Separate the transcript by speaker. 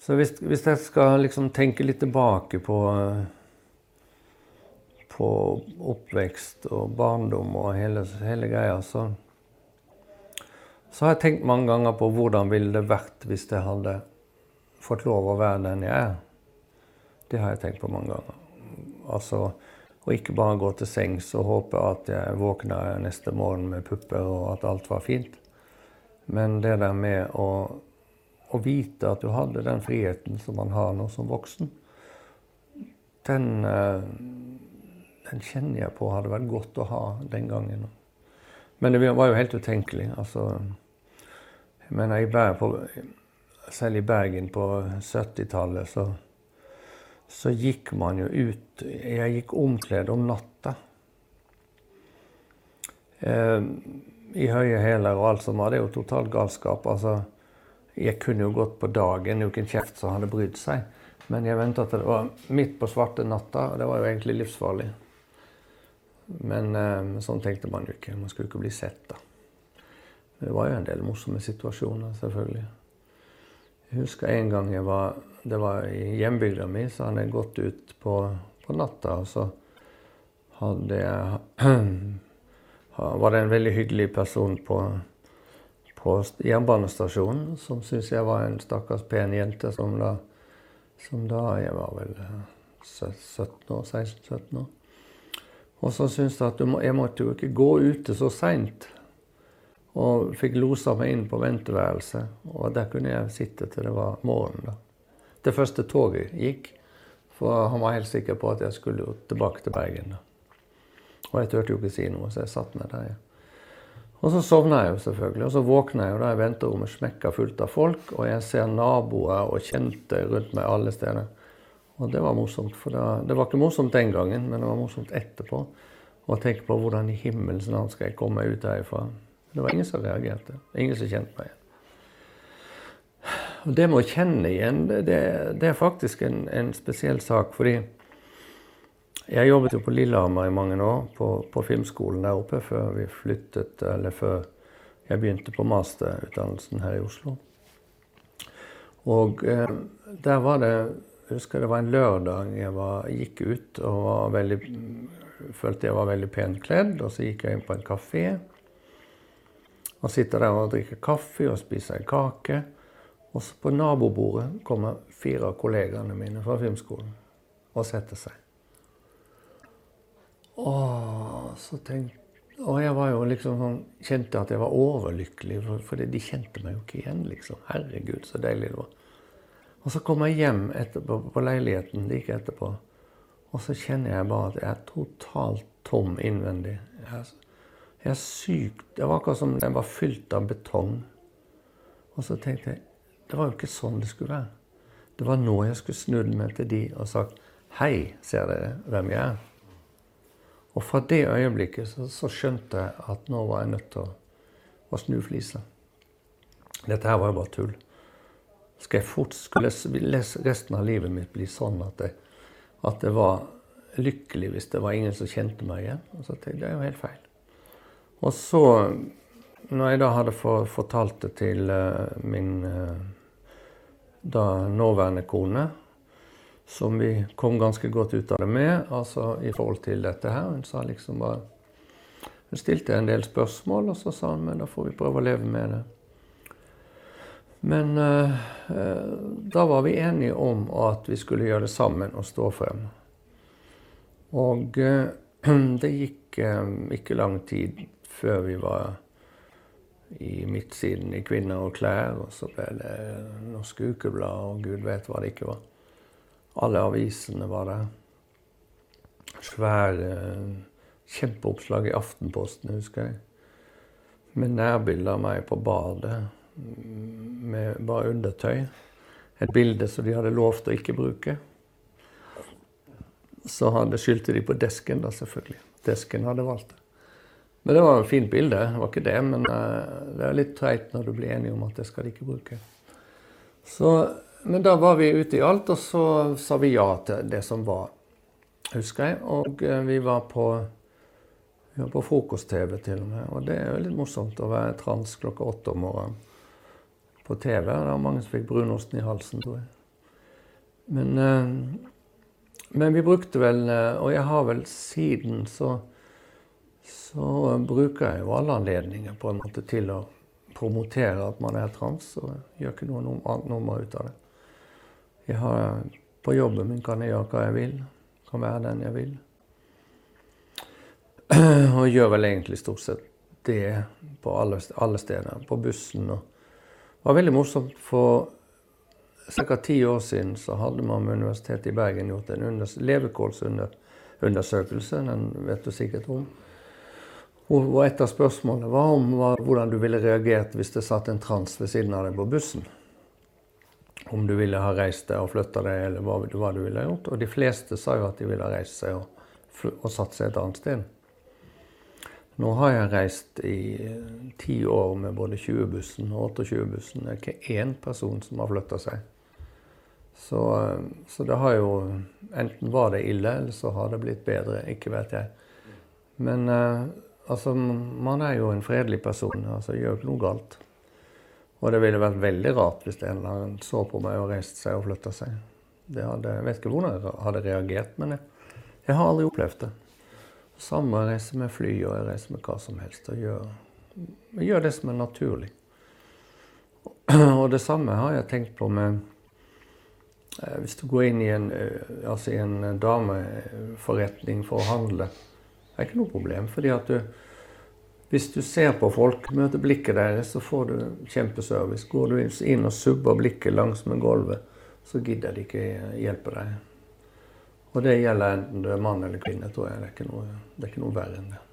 Speaker 1: Så hvis jeg skal liksom tenke litt tilbake på oppvekst og barndom og hele greia, så har jeg tenkt mange ganger på hvordan ville det vært hvis jeg hadde fått lov å være den jeg er. Det har jeg tenkt på mange ganger. Altså, å ikke bare gå til sengs og håpe at jeg våkner neste morgen med pupper og at alt var fint. Men det der med å vite at du hadde den friheten som man har nå som voksen, den kjenner jeg på hadde vært godt å ha den gangen. Men det var jo helt utenkelig. Altså, jeg mener, selv i Bergen på 70-tallet så gikk man jo ut. Jeg gikk omkledd om natta. I høye hæler og alt som var, det er jo totalt galskap. Altså, jeg kunne jo gått på dagen, jo ikke en kjeft som hadde brydd seg. Men jeg ventet at det var midt på svarte natta, og det var jo egentlig livsfarlig. Men sånn tenkte man jo ikke. Man skulle ikke bli sett da. Det var jo en del morsomme situasjoner, selvfølgelig. Jeg husker en gang det var i hjembygda mi, så hadde jeg gått ut på natta, og så var det en veldig hyggelig person på jernbanestasjonen, som synes jeg var en stakkars pen jente, som da jeg var vel 16-17 år. Og så syntes jeg at jeg måtte jo ikke gå ute så sent, og fikk losa meg inn på venteværelset, og der kunne jeg sitte til det var morgen da. Det første toget gikk, for han var helt sikker på at jeg skulle tilbake til Bergen da. Og jeg turte jo ikke si noe, så jeg satt meg der. Og så sovnet jeg jo selvfølgelig, og så våknet jeg jo da i venterommet smekket fullt av folk, og jeg ser naboer og kjente rundt meg alle steder. Og det var morsomt, for det var ikke morsomt den gangen, men det var morsomt etterpå. Og tenke på hvordan i himmelens navn skal jeg komme ut herifra. Det var ingen som reagerte, ingen som kjente meg igjen. Og det med å kjenne igjen, det er faktisk en spesiell sak, fordi jeg jobbet jo på Lillehammer i mange år, på filmskolen der oppe, før vi flyttet, eller før jeg begynte på masterutdannelsen her i Oslo. Og der var det, jeg husker det var en lørdag jeg gikk ut og følte jeg var veldig pent kledd, og så gikk jeg inn på en kafé, og sitter der og drikker kaffe og spiser en kake. Og så på nabobordet kommer 4 av kollegene mine fra filmskolen og setter seg. Og jeg var jo liksom sånn, kjente at jeg var overlykkelig, for de kjente meg jo ikke igjen, liksom. Herregud, så deilig det var. Og så kom jeg hjem etterpå, på leiligheten, like etterpå. Og så kjenner jeg bare at jeg er totalt tom innvendig. Jeg er syk. Det var akkurat som den var fylt av betong. Og så tenkte jeg, det var jo ikke sånn det skulle være. Det var nå jeg skulle snudd meg til de og sagt, hei, ser dere hvem jeg er? Og fra det øyeblikket så skjønte jeg at nå var jeg nødt til å snu flisa. Dette her var jo bare tull. Skulle resten av livet mitt bli sånn at det var lykkelig hvis det var ingen som kjente meg igjen? Og så tenkte jeg, det er jo helt feil. Og så, når jeg da hadde fortalt det til min da nåværende kone, som vi kom ganske godt ut av det med, altså i forhold til dette her, hun sa liksom bare, hun stilte en del spørsmål, og så sa hun, men da får vi prøve å leve med det. Men da var vi enige om at vi skulle gjøre det sammen og stå frem. Og det gikk ikke lang tid før vi var i midtsiden i Kvinner og klær, og så ble det Norske Ukeblad, og Gud vet hva det ikke var. Alle avisene var der. Svære, kjempeoppslag i Aftenposten, husker jeg. Med nærbilder av meg på badet, med bare undertøy. Et bilde som de hadde lovt å ikke bruke. Så skyldte de på desken da, selvfølgelig. Desken hadde valgt det. Men det var et fint bilde, det var ikke det, men det er litt treit når du blir enig om at det skal de ikke bruke. Men da var vi ute i alt, og så sa vi ja til det som var, husker jeg. Og vi var på frokost-TV til og med, og det er jo litt morsomt å være trans klokka 8 om morgenen på TV. Det var mange som fikk brunosten i halsen, tror jeg. Men vi brukte vel, og jeg har vel siden så bruker jeg jo alle anledninger på en måte til å promotere at man trans, og gjør ikke noe annet nummer ut av det. På jobben min kan jeg gjøre hva jeg vil, kan være den jeg vil. Og gjør vel egentlig stort sett det på alle steder, på bussen. Og det var veldig morsomt, for ca. 10 år siden så hadde man med Universitetet i Bergen gjort en levekårsundersøkelse, den vet du sikkert om. Og et av spørsmålene var hvordan du ville reagert hvis det satt en trans ved siden av deg på bussen. Om du ville ha reist deg og flyttet deg, eller hva du ville ha gjort. Og de fleste sa jo at de ville ha reist seg og satt seg et annet sted. Nå har jeg reist i 10 år med både 20-bussen og 28-bussen. Det ikke én person som har flyttet seg. Så det har jo, enten var det ille, eller så har det blitt bedre, ikke vet jeg. Men altså, man jo en fredelig person, altså gjør ikke noe galt. Og det ville vært veldig rart hvis en eller annen så på meg og reiste seg og flyttet seg. Jeg vet ikke hvordan jeg hadde reagert, men jeg har aldri opplevd det. Samme reiser med fly, og jeg reiser med hva som helst, og gjør det som naturlig. Og det samme har jeg tenkt på med, hvis du går inn i en dameforretning for å handle, det ikke noe problem, fordi at hvis du ser på folk, møter blikket deres, så får du kjempeservice. Går du inn og subber blikket langs med gulvet, så gidder de ikke hjelpe deg. Og det gjelder enten du mann eller kvinne, tror jeg. Det er ikke noe verre enn det.